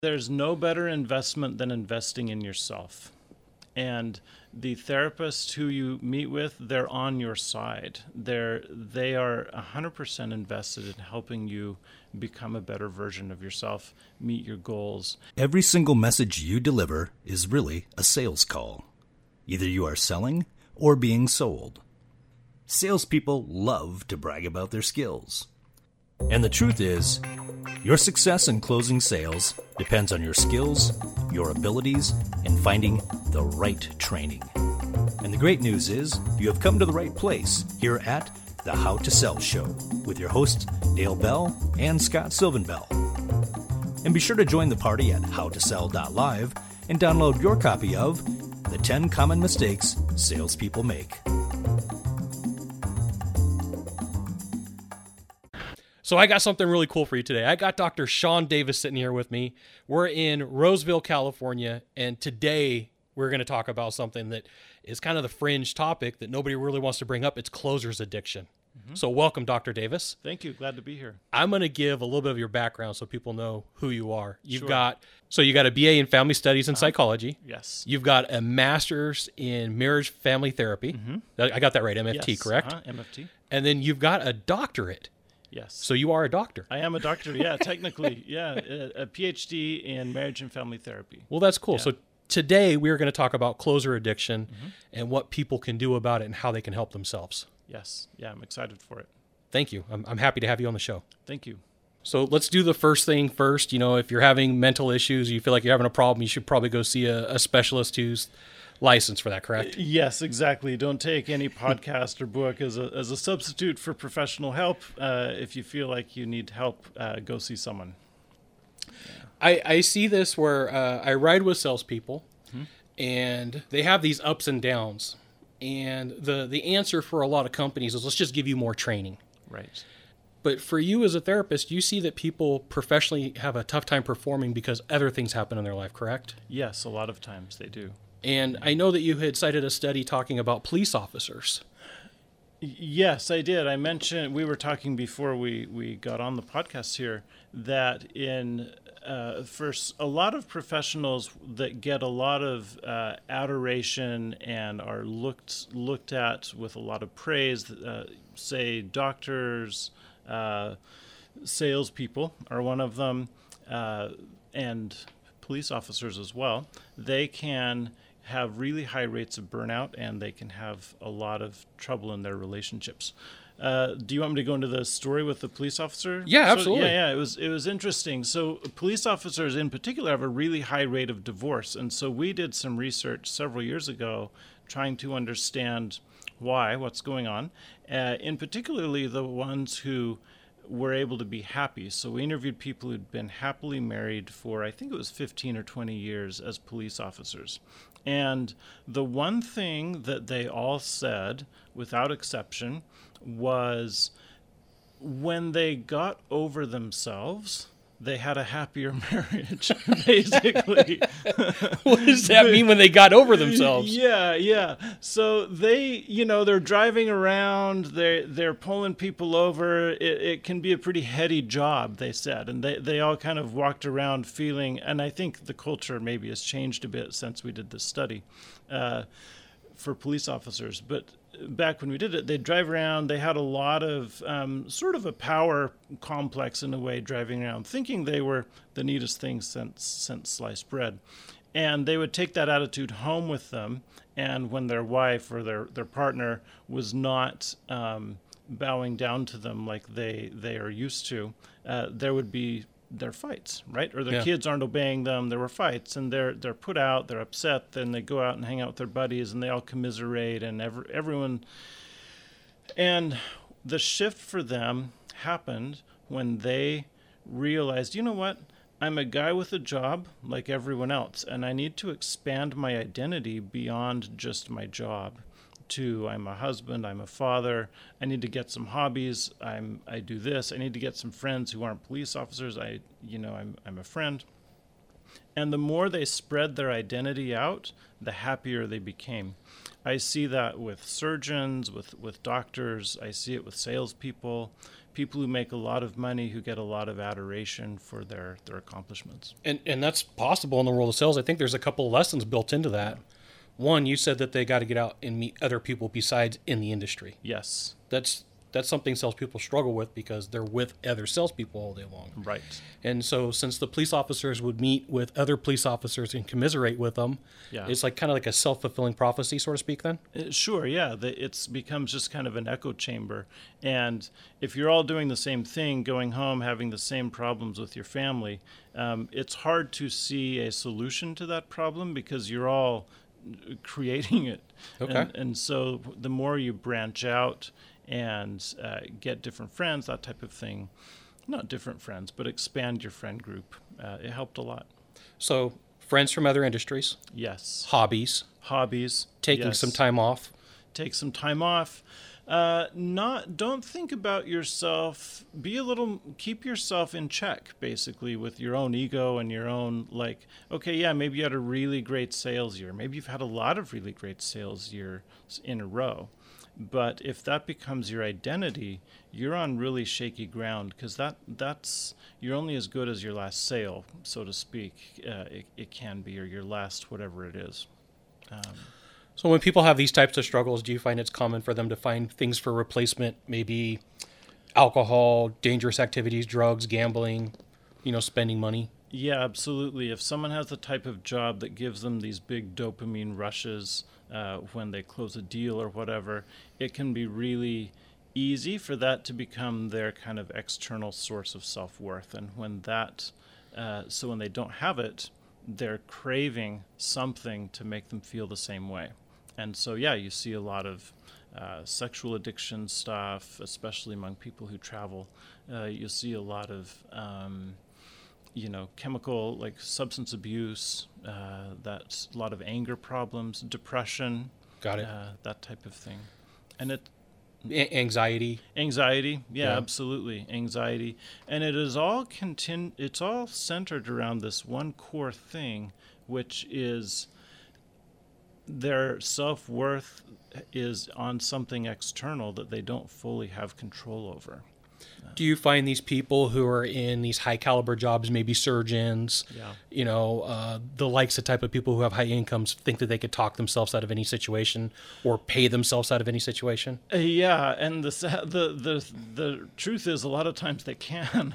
There's no better investment than investing in yourself. And the therapists who you meet with, they're on your side. They are 100% invested in helping you become a better version of yourself, meet your goals. Every single message you deliver is really a sales call. Either you are selling or being sold. Salespeople love to brag about their skills. And the truth is, your success in closing sales depends on your skills, your abilities, and finding the right training. And the great news is, you have come to the right place here at the How to Sell Show with your hosts Dale Bell and Scott Silvenbell. And be sure to join the party at howtosell.live and download your copy of The 10 Common Mistakes Salespeople Make. So I got something really cool for you today. I got Dr. Sean Davis sitting here with me. We're in Roseville, California, and today we're going to talk about something that is kind of the fringe topic that nobody really wants to bring up. It's closer's addiction. Mm-hmm. So welcome, Dr. Davis. Thank you. Glad to be here. I'm going to give a little bit of your background so people know who you are. You Sure. got a BA in Family Studies and Psychology. Yes. You've got a master's in Marriage Family Therapy. Mm-hmm. I got that right, MFT, Yes. correct? MFT. And then you've got a doctorate. Yes. So you are a doctor. I am a doctor, yeah, technically. Yeah, a PhD in marriage and family therapy. Well, that's cool. Yeah. So today we're going to talk about closer addiction and what people can do about it and how they can help themselves. Yes. Yeah, I'm excited for it. Thank you. I'm happy to have you on the show. Thank you. So let's do the first thing first. You know, if you're having mental issues, you feel like you're having a problem, you should probably go see a specialist who's licensed for that, correct? Yes, exactly. Don't take any podcast or book as a substitute for professional help. If you feel like you need help, go see someone. I see this where I ride with salespeople, and they have these ups and downs. And the answer for a lot of companies is, let's just give you more training. Right. But for you as a therapist, you see that people professionally have a tough time performing because other things happen in their life, correct? Yes, a lot of times they do. And I know that you had cited a study talking about police officers. Yes, I did. I mentioned, we were talking before we got on the podcast here, that for a lot of professionals that get a lot of adoration and are looked at with a lot of praise, say doctors, salespeople are one of them, and police officers as well. They can have really high rates of burnout, and they can have a lot of trouble in their relationships. Do you want me to go into the story with the police officer? Yeah, absolutely. It was interesting. So police officers in particular have a really high rate of divorce, and so we did some research several years ago trying to understand what's going on, in particularly the ones who were able to be happy. So we interviewed people who'd been happily married for, I think it was 15 or 20 years as police officers. And the one thing that they all said, without exception, was when they got over themselves, they had a happier marriage, basically. What does that mean when they got over themselves? Yeah. So they're driving around, they're pulling people over. It can be a pretty heady job, they said. And they all kind of walked around feeling, and I think the culture maybe has changed a bit since we did this study for police officers. But back when we did it, they'd drive around. They had a lot of sort of a power complex in a way, driving around, thinking they were the neatest thing since sliced bread. And they would take that attitude home with them. And when their wife or their partner was not bowing down to them like they are used to, there would be their fights, right? Or their kids aren't obeying them. There were fights, and they're put out. They're upset. Then they go out and hang out with their buddies, and they all commiserate, and everyone. And the shift for them happened when they realized, you know what? I'm a guy with a job like everyone else, and I need to expand my identity beyond just my job. I'm a husband, I'm a father, I need to get some hobbies, I do this, I need to get some friends who aren't police officers, I'm a friend. And the more they spread their identity out, the happier they became. I see that with surgeons, with doctors. I see it with salespeople, people who make a lot of money, who get a lot of adoration for their accomplishments. And that's possible in the world of sales. I think there's a couple of lessons built into that. One, you said that they got to get out and meet other people besides in the industry. Yes. That's something salespeople struggle with because they're with other salespeople all day long. Right. And so since the police officers would meet with other police officers and commiserate with them, it's like kind of like a self-fulfilling prophecy, so to speak, then? Sure, yeah. It becomes just kind of an echo chamber. And if you're all doing the same thing, going home, having the same problems with your family, it's hard to see a solution to that problem because you're all creating it. Okay. And so the more you branch out and get different friends, that type of thing, not different friends, but expand your friend group, it helped a lot. So friends from other industries. Yes. Hobbies. Taking yes. some time off. Take some time off. Don't think about yourself. Keep yourself in check, basically, with your own ego and your own, like, okay, yeah, maybe you had a really great sales year. Maybe you've had a lot of really great sales years in a row. But if that becomes your identity, you're on really shaky ground because that's you're only as good as your last sale, so to speak. It can be, or your last whatever it is. So when people have these types of struggles, do you find it's common for them to find things for replacement, maybe alcohol, dangerous activities, drugs, gambling, spending money? Yeah, absolutely. If someone has the type of job that gives them these big dopamine rushes when they close a deal or whatever, it can be really easy for that to become their kind of external source of self-worth. And when when they don't have it, they're craving something to make them feel the same way. And so, yeah, you see a lot of sexual addiction stuff, especially among people who travel. You'll see a lot of chemical, like substance abuse, that's a lot of anger problems, depression. Got it. That type of thing. And Anxiety, yeah, absolutely, anxiety. And it is all it's all centered around this one core thing, which is their self-worth is on something external that they don't fully have control over. Do you find these people who are in these high caliber jobs, maybe surgeons, the likes of type of people who have high incomes, think that they could talk themselves out of any situation or pay themselves out of any situation? Yeah, and the truth is a lot of times they can,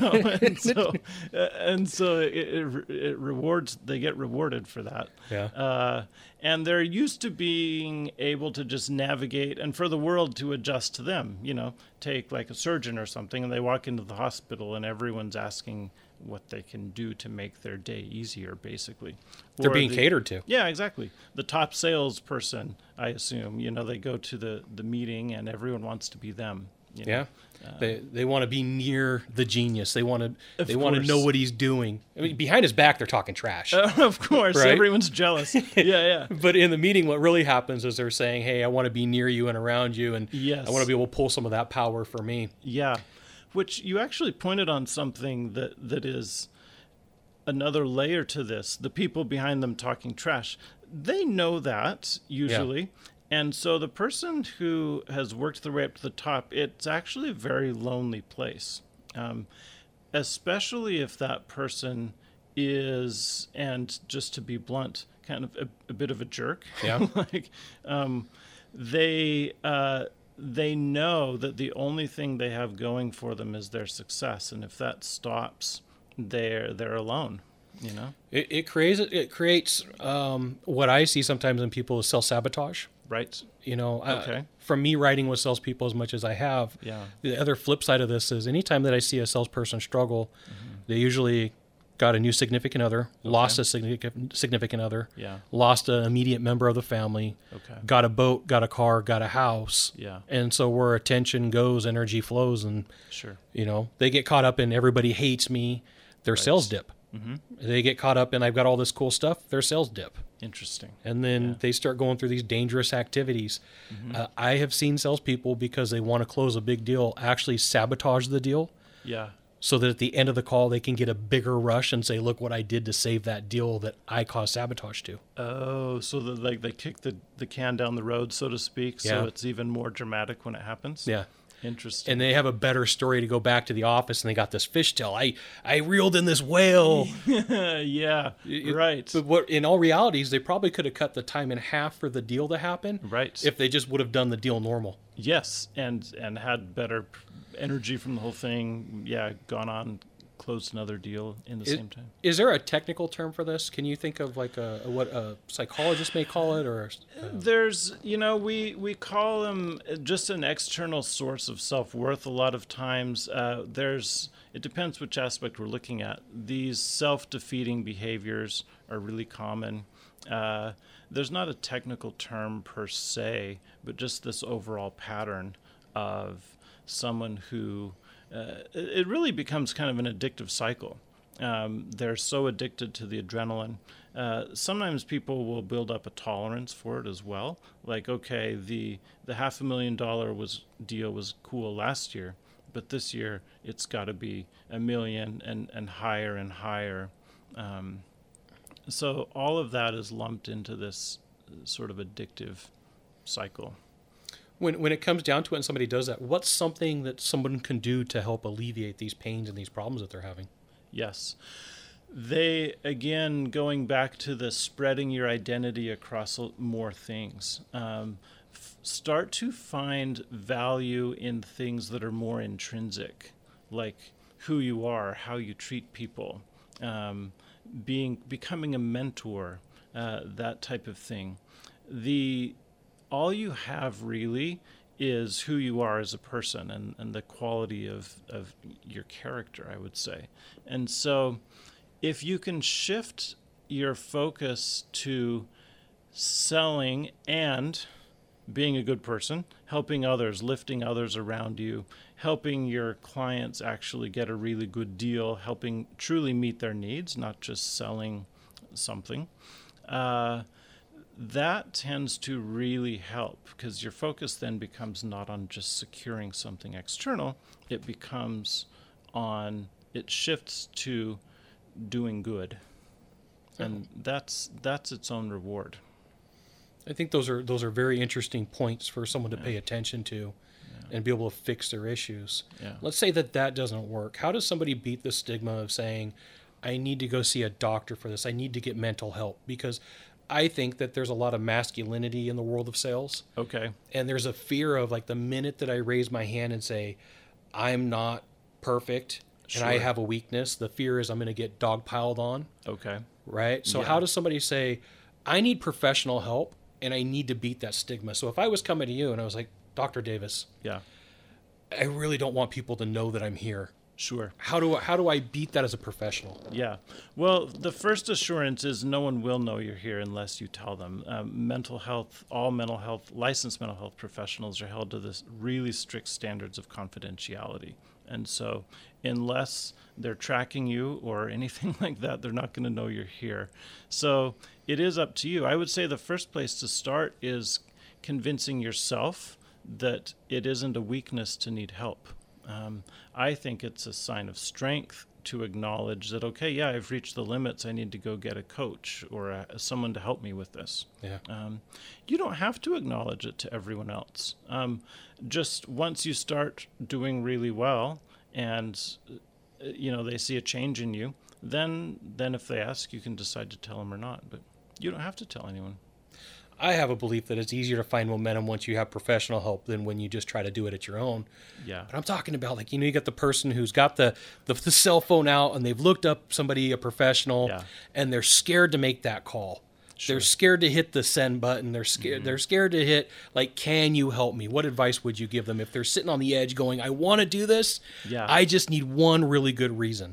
and so it rewards. They get rewarded for that. Yeah. And they're used to being able to just navigate and for the world to adjust to them, take like a surgeon or something and they walk into the hospital and everyone's asking what they can do to make their day easier, basically. They're being catered to. Yeah, exactly. The top salesperson, I assume, they go to the meeting and everyone wants to be them. Yeah. They want to be near the genius. They want to know what he's doing. I mean, behind his back, they're talking trash. Of course, right? Everyone's jealous. Yeah. But in the meeting, what really happens is they're saying, "Hey, I want to be near you and around you, and I want to be able to pull some of that power for me." Yeah, which you actually pointed on something that is another layer to this. The people behind them talking trash, they know that usually. Yeah. And so the person who has worked their way up to the top, it's actually a very lonely place, especially if that person is, and just to be blunt, kind of a bit of a jerk. Yeah. They know that the only thing they have going for them is their success, and if that stops, they're alone. It creates what I see sometimes in people is self-sabotage. Right. Okay. From me writing with salespeople as much as I have, the other flip side of this is anytime that I see a salesperson struggle, they usually got a new significant other, lost a significant other, lost an immediate member of the family, got a boat, got a car, got a house. Yeah. And so where attention goes, energy flows, and they get caught up in everybody hates me, their sales dip. Mm-hmm. They get caught up in I've got all this cool stuff, their sales dip. Interesting. And then they start going through these dangerous activities. Mm-hmm. I have seen salespeople, because they want to close a big deal, actually sabotage the deal. Yeah. so that at the end of the call they can get a bigger rush and say, look what I did to save that deal that I caused sabotage to. Oh, so like they kick the can down the road, so to speak, so Yeah. it's even more dramatic when it happens? Yeah. Interesting. And they have a better story to go back to the office, and they got this fishtail. I reeled in this whale. Yeah, right. But what in all realities, they probably could have cut the time in half for the deal to happen. Right. If they just would have done the deal normal. Yes, and had better energy from the whole thing. Yeah, gone on, closed another deal in the same time. Is there a technical term for this? Can you think of like what a psychologist may call it, or There's, we call them just an external source of self-worth a lot of times. It depends which aspect we're looking at. These self-defeating behaviors are really common. There's not a technical term per se, but just this overall pattern of someone who, it really becomes kind of an addictive cycle. They're so addicted to the adrenaline. Sometimes people will build up a tolerance for it as well. Like, okay, the $500,000 deal was cool last year, but this year it's got to be $1 million and higher and higher. So all of that is lumped into this sort of addictive cycle. when it comes down to it and somebody does that, what's something that someone can do to help alleviate these pains and these problems that they're having? Yes. They, again, going back to the spreading your identity across more things, start to find value in things that are more intrinsic, like who you are, how you treat people, becoming a mentor, that type of thing. All you have really is who you are as a person and the quality of your character, I would say. And so if you can shift your focus to selling and being a good person, helping others, lifting others around you, helping your clients actually get a really good deal, helping truly meet their needs, not just selling something, that tends to really help, because your focus then becomes not on just securing something external, it shifts to doing good. And that's its own reward. I think those are very interesting points for someone to pay attention to and be able to fix their issues. Yeah. Let's say that doesn't work. How does somebody beat the stigma of saying, I need to go see a doctor for this, I need to get mental help? Because I think that there's a lot of masculinity in the world of sales. Okay. And there's a fear of, like, the minute that I raise my hand and say, I'm not perfect and I Sure. have a weakness, the fear is I'm going to get dogpiled on. Okay. Right? So Yeah. how does somebody say, I need professional help and I need to beat that stigma? So if I was coming to you and I was like, Dr. Davis, Yeah. I really don't want people to know that I'm here. Sure. How do I beat that as a professional? Yeah. Well, the first assurance is no one will know you're here unless you tell them. All mental health, licensed mental health professionals are held to this really strict standards of confidentiality. And so unless they're tracking you or anything like that, they're not going to know you're here. So it is up to you. I would say the first place to start is convincing yourself that it isn't a weakness to need help. I think it's a sign of strength to acknowledge that, okay, yeah, I've reached the limits. I need to go get a coach or someone to help me with this. Yeah. You don't have to acknowledge it to everyone else. Just once you start doing really well and, they see a change in you, then if they ask, you can decide to tell them or not. But you don't have to tell anyone. I have a belief that it's easier to find momentum once you have professional help than when you just try to do it at your own. Yeah. But I'm talking about, like, you got the person who's got the cell phone out and they've looked up somebody, a professional, Yeah. and they're scared to make that call. Sure. They're scared to hit the send button. They're scared. They're scared to hit, like, can you help me? What advice would you give them if they're sitting on the edge going, I want to do this. Yeah. I just need one really good reason.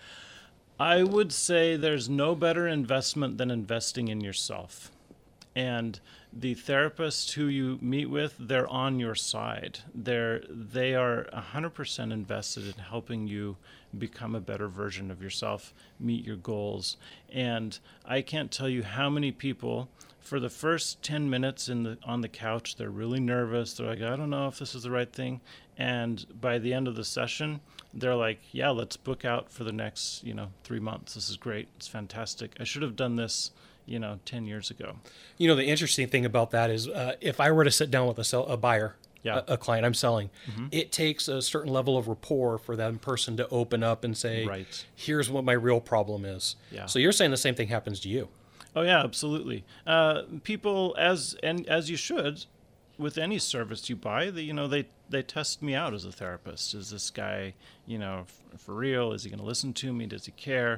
I would say there's no better investment than investing in yourself. And the therapists who you meet with, they're on your side. They are 100% invested in helping you become a better version of yourself, meet your goals. And I can't tell you how many people, for the first 10 minutes on the couch, they're really nervous. They're like, I don't know if this is the right thing. And by the end of the session, they're like, yeah, let's book out for the next, 3 months. This is great. It's fantastic. I should have done this 10 years ago. The interesting thing about that is if I were to sit down with a buyer, Yeah. a client I'm selling, it takes a certain level of rapport for that person to open up and say, Right. here's what my real problem is. Yeah. So you're saying the same thing happens to you. Oh, yeah, absolutely. People, as you should, with any service you buy, they test me out as a therapist. Is this guy, for real? Is he going to listen to me? Does he care?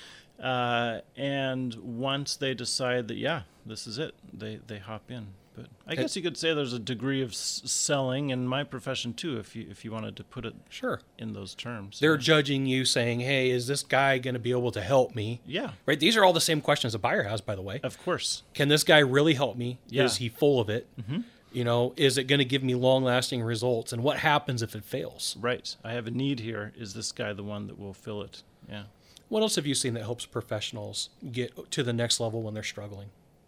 And once they decide that, yeah, this is it, they hop in. But I guess you could say there's a degree of selling in my profession too, if you wanted to put it Sure. in those terms. They're judging you, saying, hey, is this guy going to be able to help me? Yeah, Right? These are all the same questions a buyer has, by the way. of course. Can this guy really help me? Yeah. Is he full of it? Is it going to give me long-lasting results? And what happens if it fails? Right. I have a need here. Is this guy the one that will fill it? Yeah. What else have you seen that helps professionals get to the next level when they're struggling?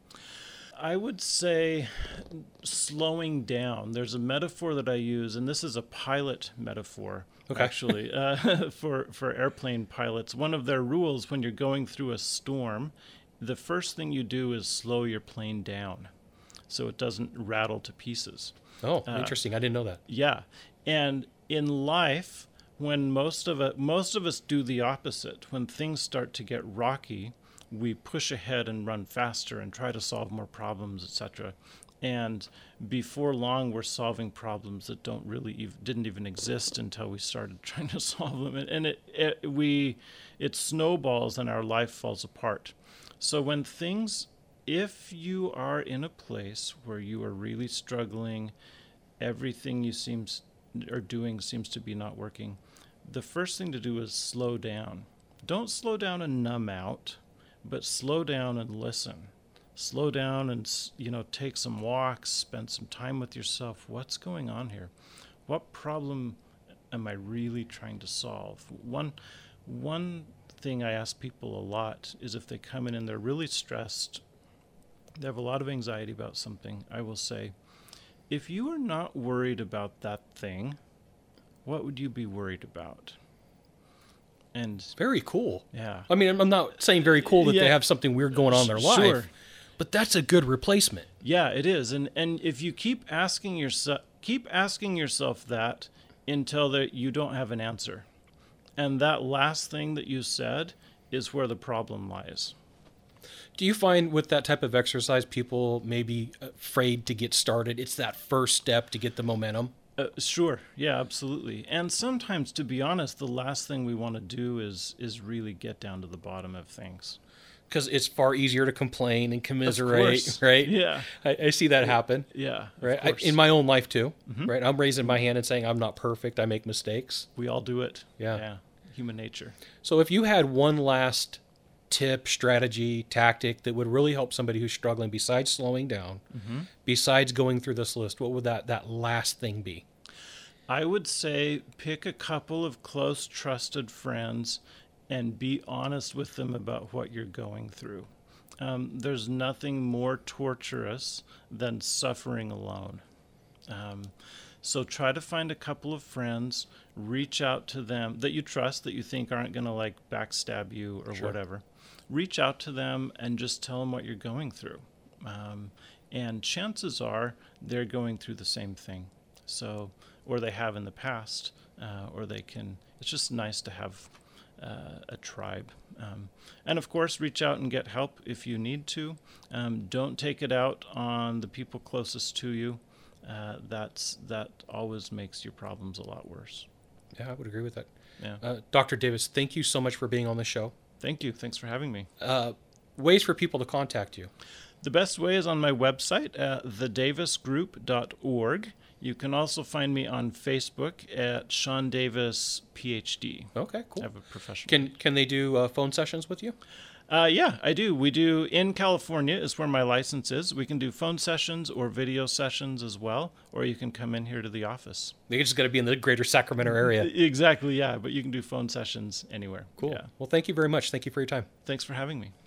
I would say slowing down. There's a metaphor that I use, and this is a pilot metaphor, actually, for airplane pilots. One of their rules when you're going through a storm, the first thing you do is slow your plane down so it doesn't rattle to pieces. Oh, interesting. I didn't know that. Yeah. And in life, when most of us do the opposite, when things start to get rocky, we push ahead and run faster and try to solve more problems, etc. And before long, we're solving problems that didn't even exist until we started trying to solve them. And it snowballs and our life falls apart. So if you are in a place where you are really struggling, everything you are doing seems to be not working, the first thing to do is slow down. Don't slow down and numb out, but slow down and listen. Slow down and, take some walks, spend some time with yourself. What's going on here? What problem am I really trying to solve? One thing I ask people a lot is if they come in and they're really stressed, they have a lot of anxiety about something, I will say, if you are not worried about that thing, what would you be worried about? And Very cool. yeah. I mean, I'm not saying very cool that Yeah. they have something weird going on in their life, Sure. but that's a good replacement. Yeah, it is. And if you keep asking yourself that until you don't have an answer. And that last thing that you said is where the problem lies. Do you find with that type of exercise, people may be afraid to get started? It's that first step to get the momentum. Sure. Yeah, absolutely. And sometimes, to be honest, the last thing we want to do is really get down to the bottom of things. Because it's far easier to complain and commiserate, course. right? Yeah. I see that happen. Yeah. Right. Of course. In my own life too, right? I'm raising my hand and saying I'm not perfect. I make mistakes. We all do it. Yeah. Human nature. So if you had one last tip, strategy, tactic that would really help somebody who's struggling, besides slowing down, besides going through this list, what would that last thing be? I would say pick a couple of close, trusted friends and be honest with them about what you're going through. There's nothing more torturous than suffering alone. So try to find a couple of friends, reach out to them that you trust, that you think aren't going to backstab you or Sure. whatever. Reach out to them and just tell them what you're going through. And chances are they're going through the same thing. So, or they have in the past, or they can, it's just nice to have a tribe. And of course, reach out and get help if you need to. Don't take it out on the people closest to you. That always makes your problems a lot worse. Yeah, I would agree with that. Yeah. Dr. Davis, thank you so much for being on the show. Thank you. Thanks for having me. Ways for people to contact you. The best way is on my website at thedavisgroup.org. You can also find me on Facebook at Sean Davis PhD. Okay, cool. I have a professional. Can they do phone sessions with you? Yeah, I do. We do in California is where my license is. We can do phone sessions or video sessions as well, or you can come in here to the office. They just got to be in the greater Sacramento area. Exactly, yeah, but you can do phone sessions anywhere. Cool. Yeah. Well, thank you very much. Thank you for your time. Thanks for having me.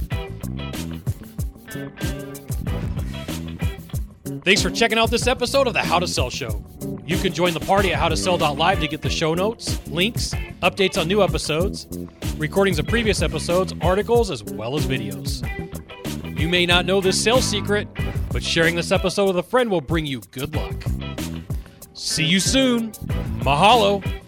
Thanks for checking out this episode of the How to Sell Show. You can join the party at howtosell.live to get the show notes, links, updates on new episodes, recordings of previous episodes, articles, as well as videos. You may not know this sales secret, but sharing this episode with a friend will bring you good luck. See you soon. Mahalo.